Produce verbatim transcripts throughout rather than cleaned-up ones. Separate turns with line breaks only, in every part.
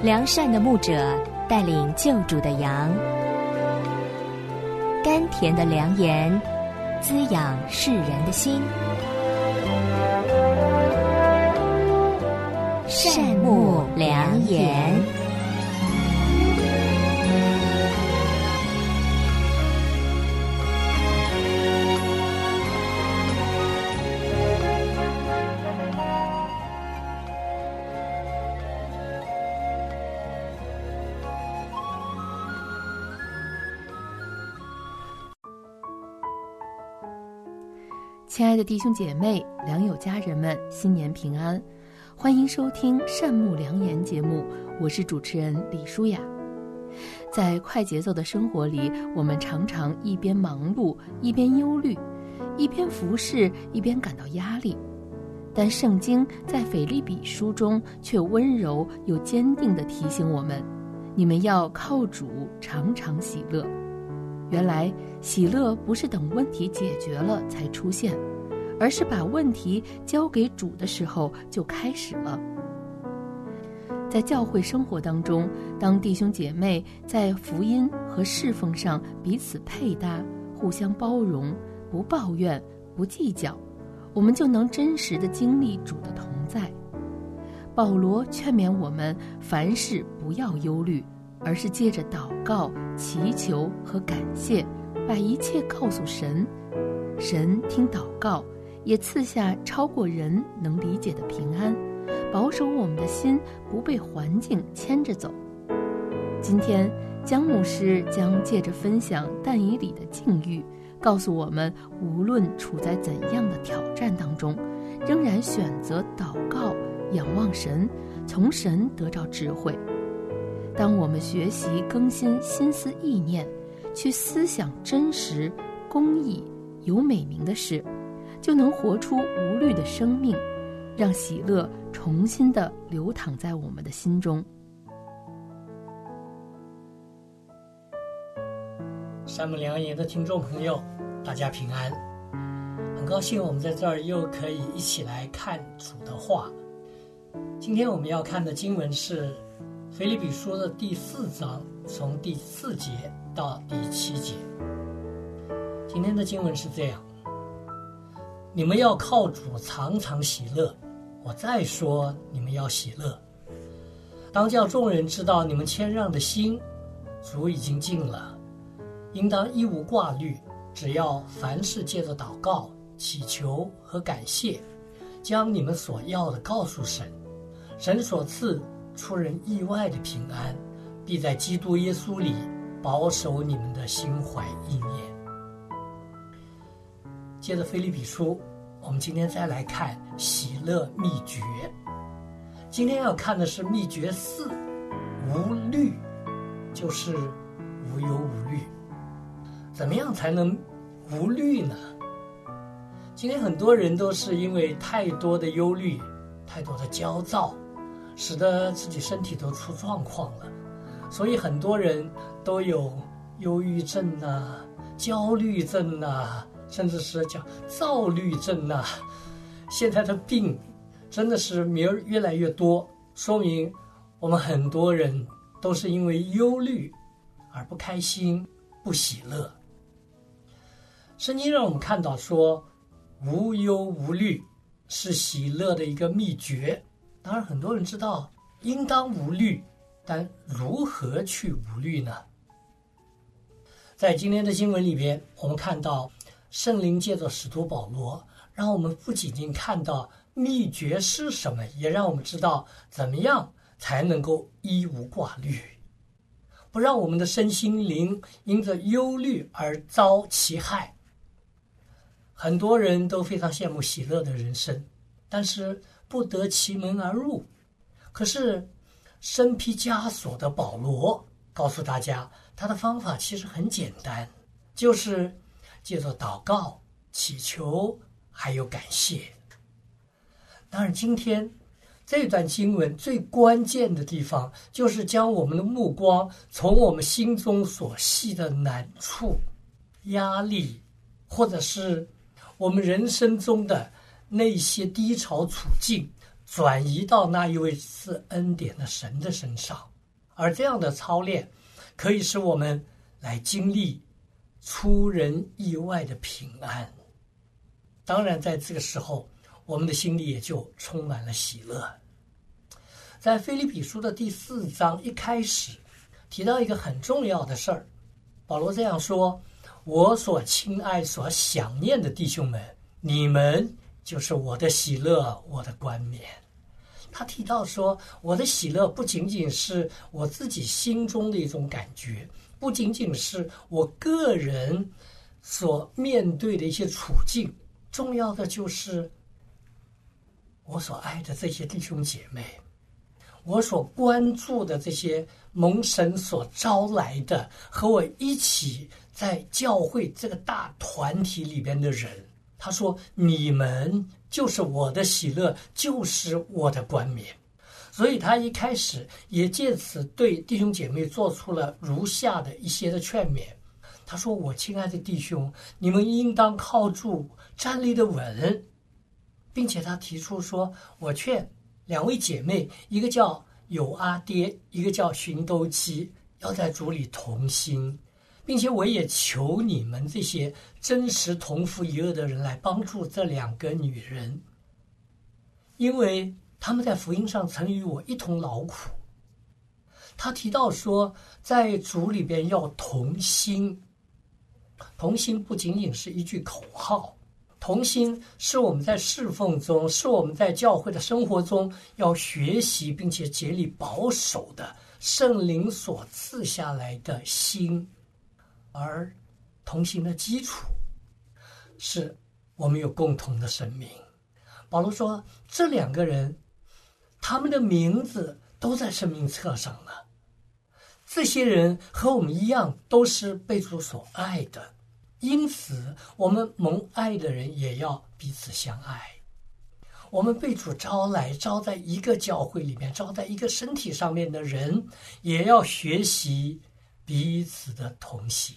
良善的牧者带领救主的羊，甘甜的良言滋养世人的心。善牧良言。
亲爱的弟兄姐妹、良友家人们，新年平安！欢迎收听善牧良言节目，我是主持人李舒雅。在快节奏的生活里，我们常常一边忙碌，一边忧虑，一边服侍，一边感到压力。但圣经在腓立比书中却温柔又坚定地提醒我们：你们要靠主常常喜乐。原来喜乐不是等问题解决了才出现，而是把问题交给主的时候就开始了。在教会生活当中，当弟兄姐妹在福音和侍奉上彼此配搭，互相包容，不抱怨，不计较，我们就能真实地经历主的同在。保罗劝勉我们，凡事不要忧虑，而是借着祷告、祈求和感谢，把一切告诉神。神听祷告，也赐下超过人能理解的平安，保守我们的心不被环境牵着走。今天江牧师将借着分享但以理的境遇，告诉我们无论处在怎样的挑战当中，仍然选择祷告，仰望神，从神得着智慧。当我们学习更新心思意念，去思想真实、公义、有美名的事，就能活出无虑的生命，让喜乐重新的流淌在我们的心中。
善牧良言的听众朋友，大家平安！很高兴我们在这儿又可以一起来看主的话。今天我们要看的经文是腓立比书的第四章，从第四节到第七节。今天的经文是这样：你们要靠主常常喜乐。我再说，你们要喜乐。当叫众人知道你们谦让的心，主已经尽了。应当一无挂虑，只要凡事借着祷告、祈求和感谢，将你们所要的告诉神。神所赐出人意外的平安，必在基督耶稣里保守你们的心怀意念。接着腓立比书，我们今天再来看喜乐秘诀。今天要看的是秘诀四，无虑，就是无忧无虑。怎么样才能无虑呢？今天很多人都是因为太多的忧虑，太多的焦躁，使得自己身体都出状况了，所以很多人都有忧郁症啊、焦虑症啊，甚至是叫躁虑症啊。现在的病真的是名儿越来越多，说明我们很多人都是因为忧虑而不开心、不喜乐。圣经让我们看到说，无忧无虑是喜乐的一个秘诀。当然很多人知道应当无虑，但如何去无虑呢？在今天的经文里边，我们看到圣灵借着使徒保罗，让我们不仅仅看到秘诀是什么，也让我们知道怎么样才能够一无挂虑，不让我们的身心灵因着忧虑而遭其害。很多人都非常羡慕喜乐的人生，但是不得其门而入。可是身披枷锁的保罗告诉大家，他的方法其实很简单，就是借着祷告、祈求还有感谢。当然今天这段经文最关键的地方，就是将我们的目光从我们心中所系的难处、压力，或者是我们人生中的那些低潮处境，转移到那一位赐恩典的神的身上。 而这样的操练可以使我们来经历出人意外的平安。当然在这个时候我们的心里也就充满了喜乐。在腓立比书的第四章一开始提到一个很重要的事儿，保罗这样说：我所亲爱所想念的弟兄们，你们就是我的喜乐，我的冠冕。他提到说，我的喜乐不仅仅是我自己心中的一种感觉，不仅仅是我个人所面对的一些处境，重要的就是我所爱的这些弟兄姐妹，我所关注的这些蒙神所招来的和我一起在教会这个大团体里边的人。他说你们就是我的喜乐，就是我的冠冕。所以他一开始也借此对弟兄姐妹做出了如下的一些的劝勉。他说，我亲爱的弟兄，你们应当靠住，站立的稳。并且他提出说，我劝两位姐妹，一个叫友阿爹，一个叫寻都基，要在主里同心，并且我也求你们这些真实同父一轭的人来帮助这两个女人，因为他们在福音上曾与我一同劳苦。他提到说，在主里边要同心，同心不仅仅是一句口号，同心是我们在侍奉中，是我们在教会的生活中要学习并且竭力保守的圣灵所赐下来的心。而同心的基础是我们有共同的生命。保罗说，这两个人他们的名字都在生命册上了。这些人和我们一样都是被主所爱的，因此我们蒙爱的人也要彼此相爱。我们被主招来，招在一个教会里面，招在一个身体上面的人，也要学习彼此的同行。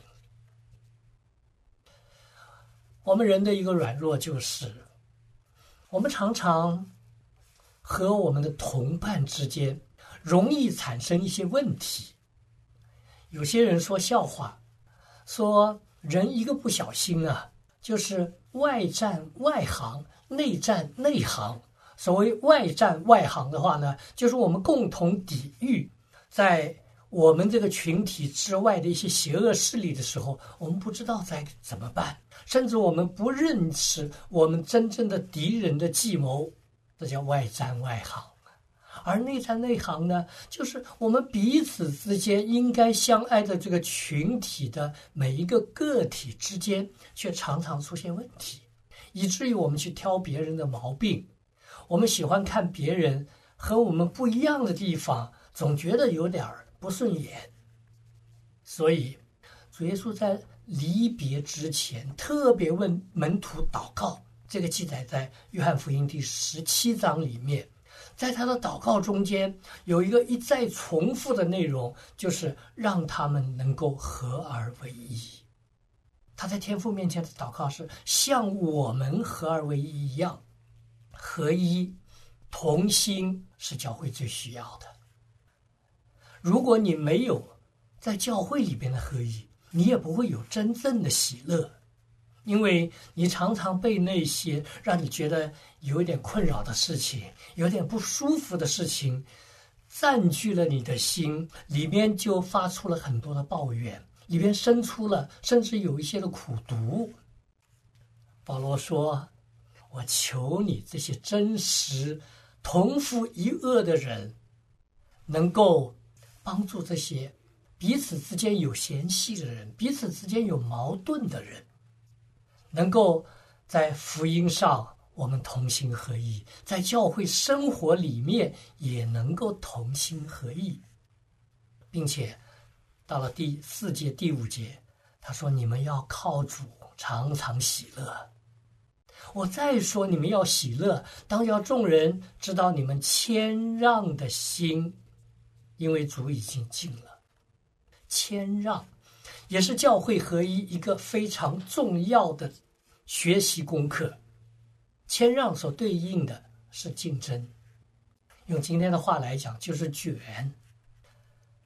我们人的一个软弱就是，我们常常和我们的同伴之间容易产生一些问题。有些人说笑话，说人一个不小心啊，就是外战外行，内战内行。所谓外战外行的话呢，就是我们共同抵御在我们这个群体之外的一些邪恶势力的时候，我们不知道该怎么办，甚至我们不认识我们真正的敌人的计谋，这叫外战外行。而内战内行呢，就是我们彼此之间应该相爱的这个群体的每一个个体之间，却常常出现问题，以至于我们去挑别人的毛病。我们喜欢看别人和我们不一样的地方，总觉得有点不顺眼。所以主耶稣在离别之前特别问门徒祷告，这个记载在约翰福音第十七章里面。在他的祷告中间有一个一再重复的内容，就是让他们能够合而为一。他在天父面前的祷告是像我们合而为一一样，合一同心是教会最需要的。如果你没有在教会里边的合一，你也不会有真正的喜乐，因为你常常被那些让你觉得有一点困扰的事情，有点不舒服的事情占据了你的心，里面就发出了很多的抱怨，里面生出了甚至有一些的苦毒。保罗说，我求你这些真实同父一轭的人，能够帮助这些彼此之间有嫌隙的人，彼此之间有矛盾的人，能够在福音上我们同心合意，在教会生活里面也能够同心合意。并且到了第四节第五节，他说你们要靠主常常喜乐。我再说你们要喜乐，当要众人知道你们谦让的心，因为主已经近了。谦让也是教会合一一个非常重要的学习功课。谦让所对应的是竞争，用今天的话来讲就是卷。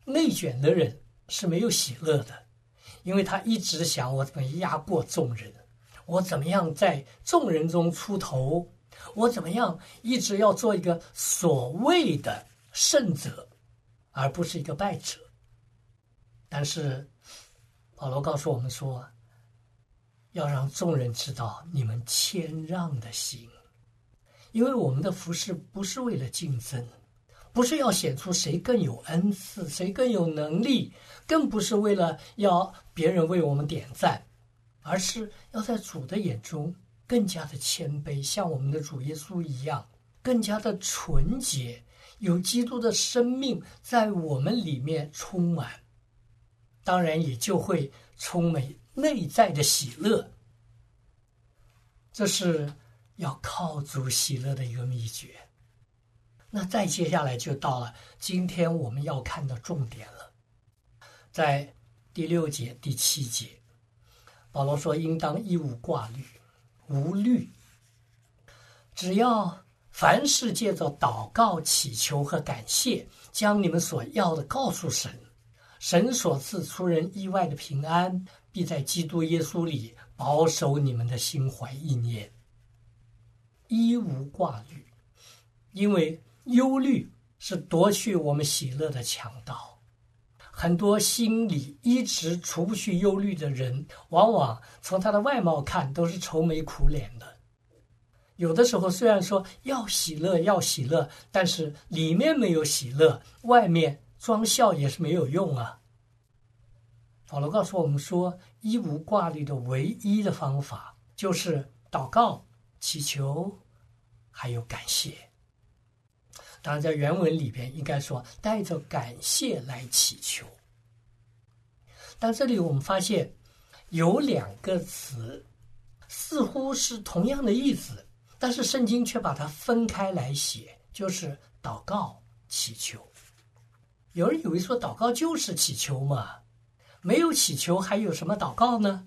内卷的人是没有喜乐的，因为他一直想我怎么压过众人，我怎么样在众人中出头，我怎么样一直要做一个所谓的胜者，而不是一个败者。但是保罗告诉我们说，要让众人知道你们谦让的心，因为我们的服事不是为了竞争，不是要显出谁更有恩赐，谁更有能力，更不是为了要别人为我们点赞，而是要在主的眼中更加的谦卑，像我们的主耶稣一样，更加的纯洁，有基督的生命在我们里面充满，当然也就会充满内在的喜乐。这是要靠主喜乐的一个秘诀。那再接下来就到了今天我们要看的重点了，在第六节第七节，保罗说应当一无挂虑，无虑，只要凡事借着祷告祈求和感谢，将你们所要的告诉神，神所赐出人意外的平安，必在基督耶稣里保守你们的心怀意念。一无挂虑，因为忧虑是夺去我们喜乐的强盗。很多心里一直除不去忧虑的人，往往从他的外貌看都是愁眉苦脸的。有的时候虽然说要喜乐要喜乐，但是里面没有喜乐，外面装笑也是没有用啊。保罗告诉我们说，一无挂虑的唯一的方法就是祷告、祈求，还有感谢。当然在原文里边应该说带着感谢来祈求，但这里我们发现有两个词似乎是同样的意思，但是圣经却把它分开来写，就是祷告、祈求。有人以为说祷告就是祈求嘛，没有祈求还有什么祷告呢？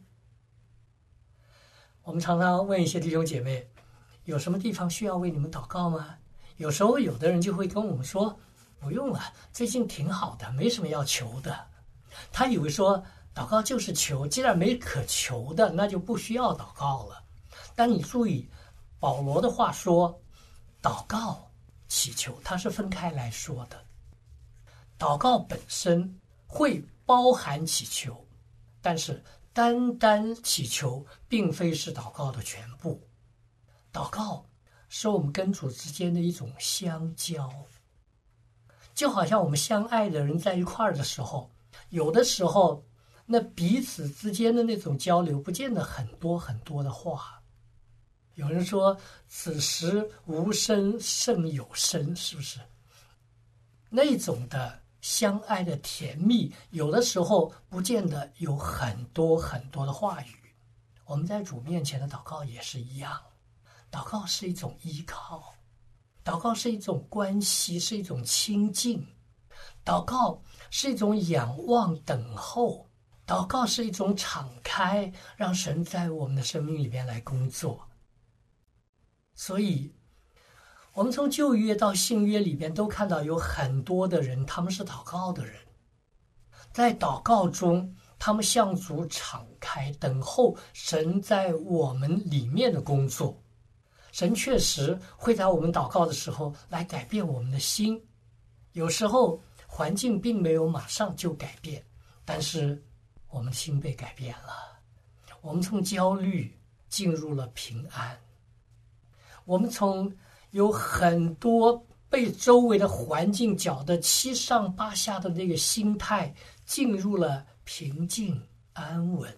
我们常常问一些弟兄姐妹，有什么地方需要为你们祷告吗？有时候有的人就会跟我们说，不用了，最近挺好的，没什么要求的。他以为说祷告就是求，既然没可求的，那就不需要祷告了。但你注意保罗的话说，祷告、祈求，它是分开来说的。祷告本身会包含祈求，但是单单祈求并非是祷告的全部。祷告是我们跟主之间的一种相交，就好像我们相爱的人在一块儿的时候，有的时候那彼此之间的那种交流不见得很多很多的话。有人说此时无声胜有声，是不是？那种的相爱的甜蜜，有的时候不见得有很多很多的话语。我们在主面前的祷告也是一样，祷告是一种依靠，祷告是一种关系，是一种亲近，祷告是一种仰望等候，祷告是一种敞开，让神在我们的生命里面来工作。所以我们从旧约到新约里边都看到有很多的人，他们是祷告的人，在祷告中他们向主敞开，等候神在我们里面的工作。神确实会在我们祷告的时候来改变我们的心，有时候环境并没有马上就改变，但是我们的心被改变了，我们从焦虑进入了平安，我们从有很多被周围的环境搅得七上八下的那个心态，进入了平静安稳。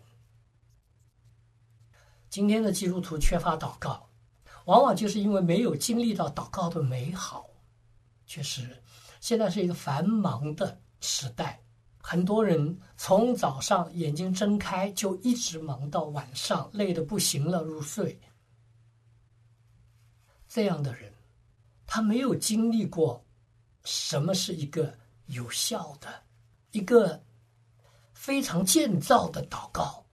今天的基督徒缺乏祷告，往往就是因为没有经历到祷告的美好。确实现在是一个繁忙的时代，很多人从早上眼睛睁开就一直忙到晚上，累得不行了入睡。这样的人他没有经历过什么是一个有效的、一个非常建造的祷告。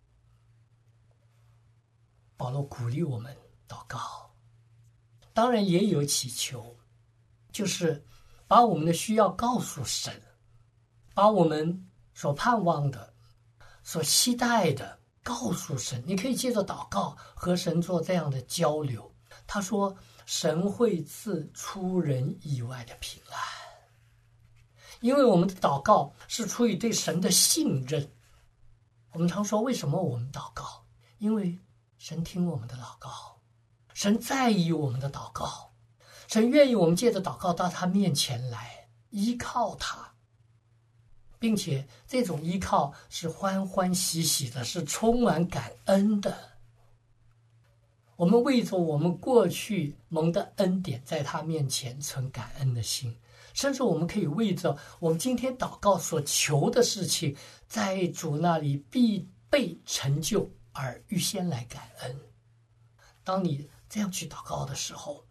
保罗鼓励我们祷告，当然也有祈求，就是把我们的需要告诉神， 把我们所盼望的、所期待的告诉神。你可以借着祷告和神做这样的交流。他说，神会赐出人意外的平安，因为我们的祷告是出于对神的信任。我们常说，为什么我们祷告？因为神听我们的祷告，神在意我们的祷告，神愿意我们借着祷告到他面前来依靠他，并且这种依靠是欢欢喜喜的，是充满感恩的。我们为着我们过去蒙的恩典，在他面前存感恩的心，甚至我们可以为着我们今天祷告所求的事情，在主那里必被成就而预先来感恩。当你这样去祷告的时候，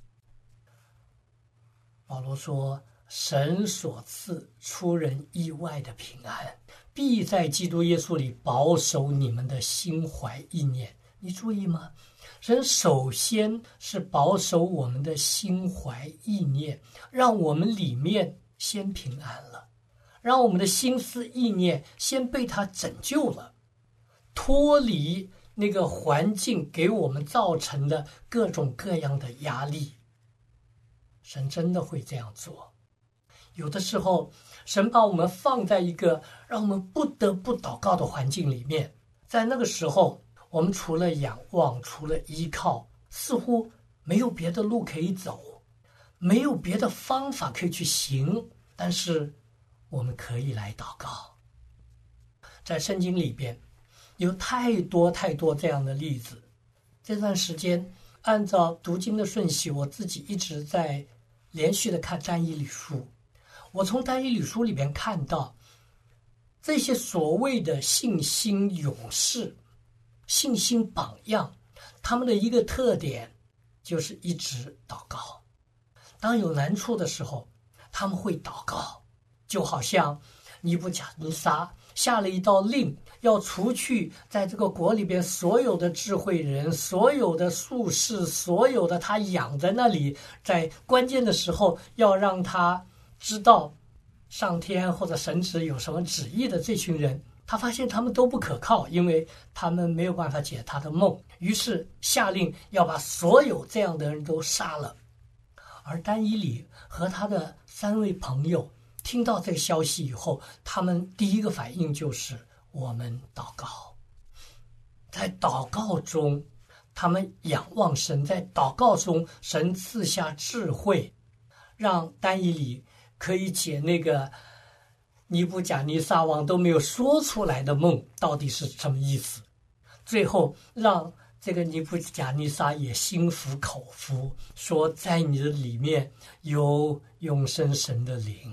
保罗说，神所赐出人意外的平安，必在基督耶稣里保守你们的心怀意念。你注意吗？神首先是保守我们的心怀意念，让我们里面先平安了，让我们的心思意念先被他拯救了，脱离那个环境给我们造成的各种各样的压力。神真的会这样做。有的时候，神把我们放在一个让我们不得不祷告的环境里面，在那个时候，我们除了仰望，除了依靠，似乎没有别的路可以走，没有别的方法可以去行，但是我们可以来祷告。在圣经里边有太多太多这样的例子。这段时间按照读经的顺序，我自己一直在连续的看但以理书。我从但以理书里边看到这些所谓的信心勇士、信心榜样，他们的一个特点就是一直祷告。当有难处的时候，他们会祷告，就好像尼布甲尼撒下了一道令，要除去在这个国里边所有的智慧人，所有的术士，所有的他养在那里，在关键的时候要让他知道上天或者神旨有什么旨意的这群人，他发现他们都不可靠，因为他们没有办法解他的梦，于是下令要把所有这样的人都杀了。而但以理和他的三位朋友听到这个消息以后，他们第一个反应就是我们祷告。在祷告中他们仰望神，在祷告中神赐下智慧，让但以理可以解那个尼布甲尼撒王都没有说出来的梦到底是什么意思。最后让这个尼布甲尼撒也心服口服，说在你的里面有永生神的灵。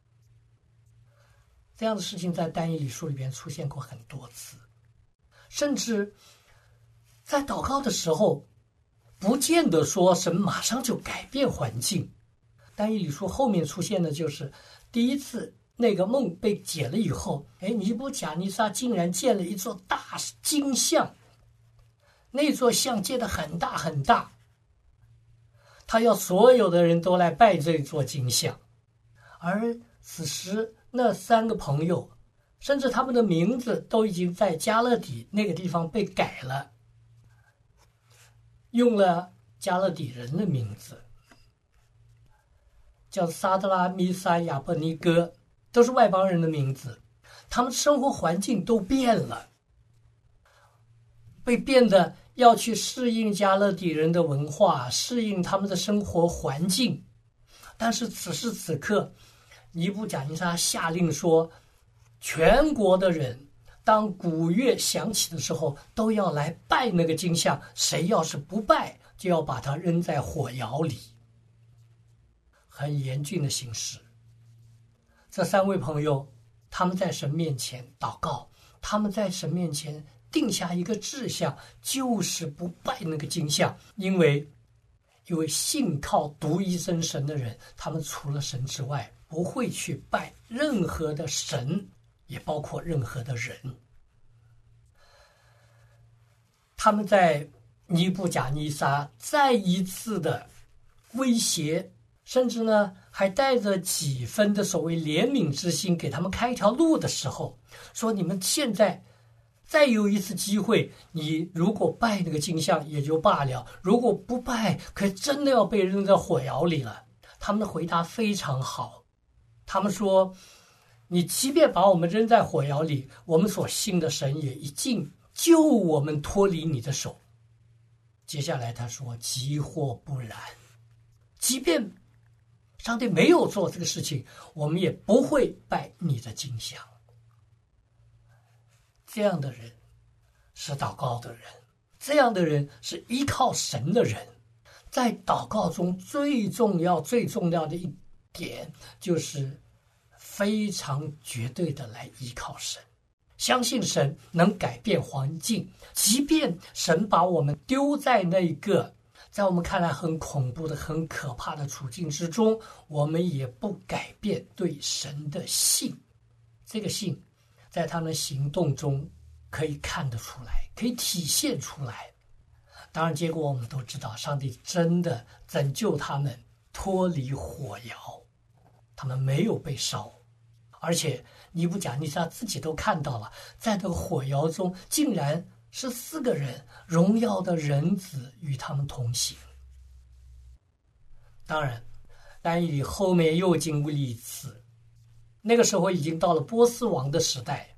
这样的事情在但以理书里边出现过很多次，甚至在祷告的时候不见得说神马上就改变环境。但以理书后面出现的就是第一次那个梦被解了以后，哎，尼布甲尼撒竟然建了一座大金像，那座像建得很大很大，他要所有的人都来拜这座金像。而此时那三个朋友，甚至他们的名字都已经在加勒底那个地方被改了，用了加勒底人的名字，叫撒德拉米撒亚伯尼哥，都是外邦人的名字。他们生活环境都变了，被变得要去适应加勒底人的文化，适应他们的生活环境。但是此时此刻，尼布甲尼撒下令说，全国的人当鼓乐响起的时候都要来拜那个金像，谁要是不拜就要把它扔在火窑里。很严峻的形势。这三位朋友他们在神面前祷告，他们在神面前定下一个志向，就是不拜那个金像。因为因为信靠独一真神的人，他们除了神之外不会去拜任何的神，也包括任何的人。他们在尼布甲尼撒再一次的威胁甚至呢还带着几分的所谓怜悯之心，给他们开一条路的时候，说你们现在再有一次机会，你如果拜那个金像也就罢了，如果不拜，可真的要被扔在火窑里了。他们的回答非常好，他们说，你即便把我们扔在火窑里，我们所信的神也一定救我们脱离你的手。接下来他说，即或不然，即便上帝没有做这个事情，我们也不会拜你的金像。这样的人是祷告的人，这样的人是依靠神的人。在祷告中最重要最重要的一点，就是非常绝对的来依靠神，相信神能改变环境，即便神把我们丢在那个在我们看来很恐怖的很可怕的处境之中，我们也不改变对神的信。这个信在他们行动中可以看得出来，可以体现出来。当然结果我们都知道，上帝真的拯救他们脱离火窑，他们没有被烧。而且尼布甲尼撒自己都看到了，在这个火窑中竟然是四个人，荣耀的人子与他们同行。当然但以理后面又经历一次，那个时候已经到了波斯王的时代，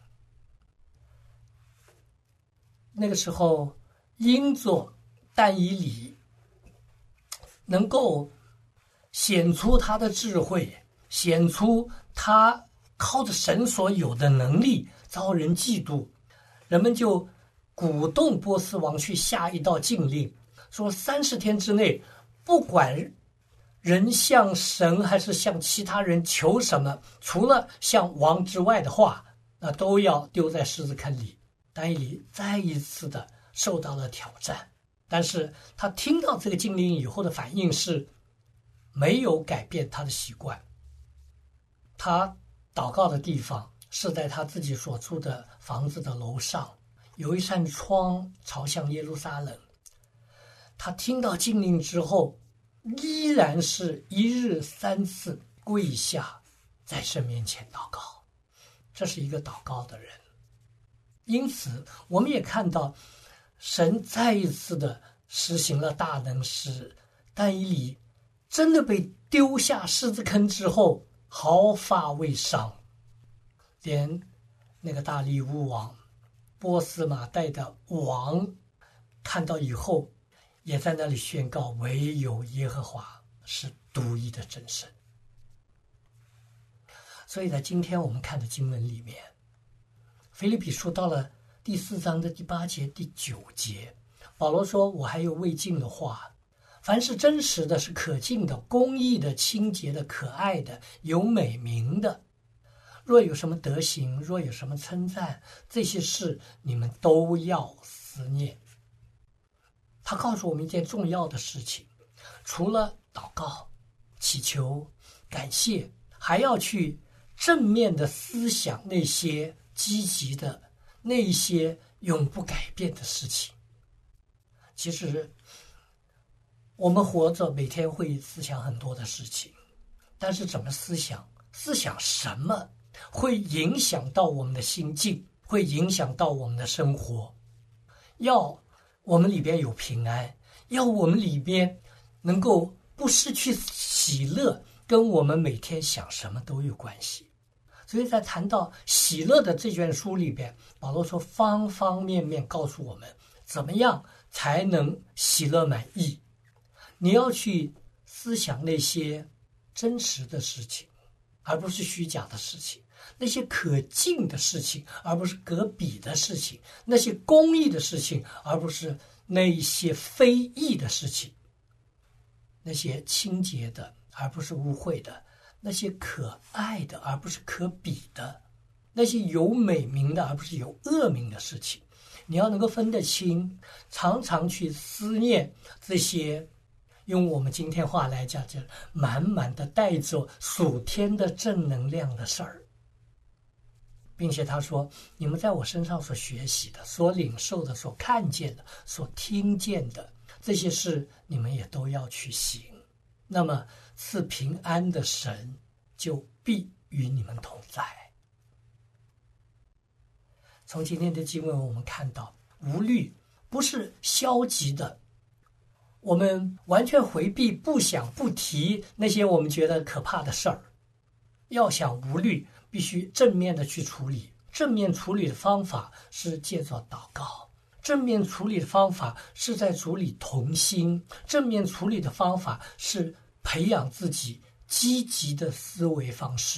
那个时候因着但以理能够显出他的智慧，显出他靠着神所有的能力，遭人嫉妒，人们就鼓动波斯王去下一道禁令，说三十天之内，不管人向神还是向其他人求什么，除了向王之外的话，那都要丢在狮子坑里。但以理再一次的受到了挑战，但是他听到这个禁令以后的反应是没有改变他的习惯。他祷告的地方是在他自己所住的房子的楼上，有一扇窗朝向耶路撒冷。他听到禁令之后，依然是一日三次跪下在神面前祷告，这是一个祷告的人。因此我们也看到神再一次的实行了大能，使但以理真的被丢下狮子坑之后毫发未伤，连那个大利乌王波斯马代的王看到以后，也在那里宣告，唯有耶和华是独一的真神。所以在今天我们看的经文里面，腓立比书到了第四章的第八节第九节，保罗说，我还有未尽的话，凡是真实的，是可敬的，公义的，清洁的，可爱的，有美名的，若有什么德行，若有什么称赞，这些事你们都要思念。他告诉我们一件重要的事情，除了祷告、祈求、感谢，还要去正面的思想那些积极的，那些永不改变的事情。其实我们活着每天会思想很多的事情，但是怎么思想，思想什么，会影响到我们的心境，会影响到我们的生活。要我们里边有平安，要我们里边能够不失去喜乐，跟我们每天想什么都有关系。所以在谈到喜乐的这卷书里边，保罗说方方面面告诉我们怎么样才能喜乐满意。你要去思想那些真实的事情，而不是虚假的事情，那些可敬的事情，而不是可比的事情，那些公义的事情，而不是那些非义的事情，那些清洁的，而不是污秽的，那些可爱的，而不是可比的，那些有美名的，而不是有恶名的事情。你要能够分得清，常常去思念这些，用我们今天话来讲，就满满的带着属天的正能量的事儿。并且他说，你们在我身上所学习的，所领受的，所看见的，所听见的，这些事你们也都要去行。 那么赐平安的神就必与你们同在。从今天的经文我们看到，无虑不是消极的，我们完全回避，不想不提那些我们觉得可怕的事儿。要想无虑，必须正面的去处理。正面处理的方法是借着祷告，正面处理的方法是在主里同心，正面处理的方法是培养自己积极的思维方式。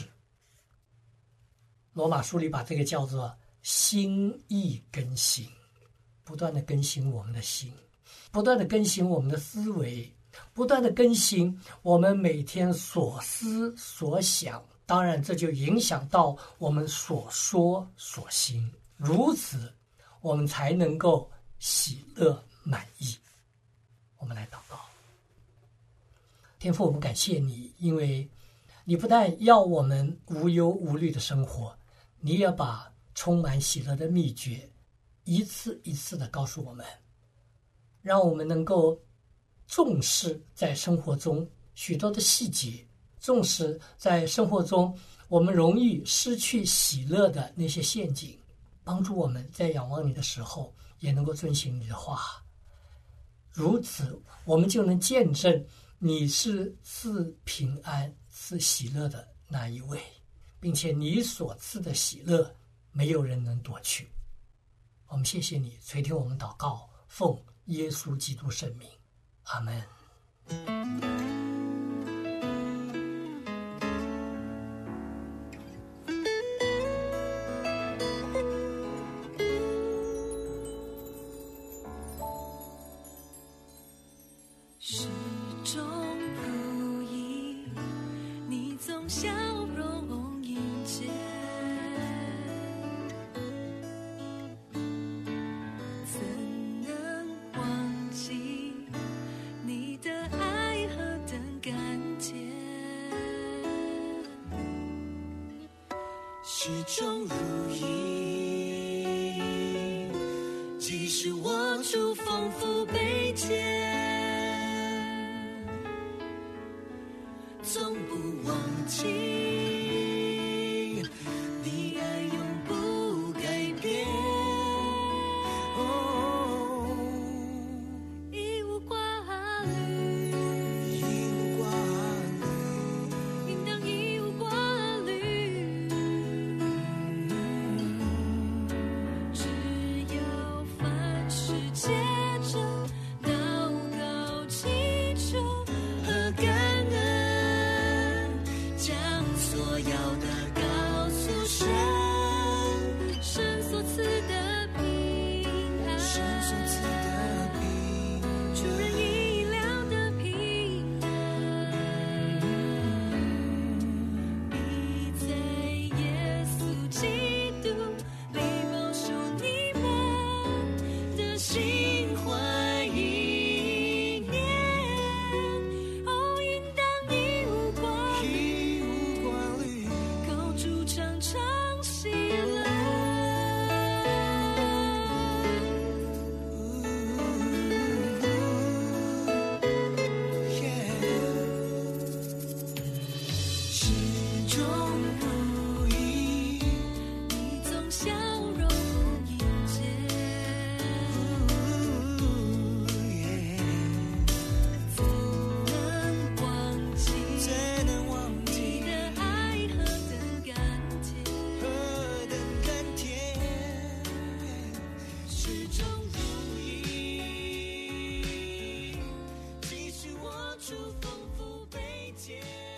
罗马书里把这个叫做心意更新，不断的更新我们的心，不断的更新我们的思维，不断的更新我们每天所思所想，当然这就影响到我们所说所行，如此我们才能够喜乐满意。我们来祷告。天父，我们感谢你，因为你不但要我们无忧无虑的生活，你也把充满喜乐的秘诀一次一次的告诉我们，让我们能够重视在生活中许多的细节，重视在生活中我们容易失去喜乐的那些陷阱，帮助我们在仰望你的时候也能够遵行你的话。如此我们就能见证你是赐平安赐喜乐的那一位，并且你所赐的喜乐没有人能夺去。我们谢谢你垂听我们祷告，奉耶稣基督圣名，阿们。
始终如一，你总笑容迎接，怎能忘记你的爱何等甘甜？始终如一，即使我处丰富卑贱，从不忘记你爱永不改变。哦，义无挂虑，义无挂虑，应当义无挂虑。只要凡事借着祷告祈求和感恩，所要的告诉神，神所赐的平安，神所赐的平安，出人意料的平安，必在耶稣基督里保守你们的心怀意念。哦，应当义无挂虑，靠主常常喜乐。始终如一，你总笑容迎接，怎能忘记你的爱何等甘甜？始终如一，即使我处丰富卑贱。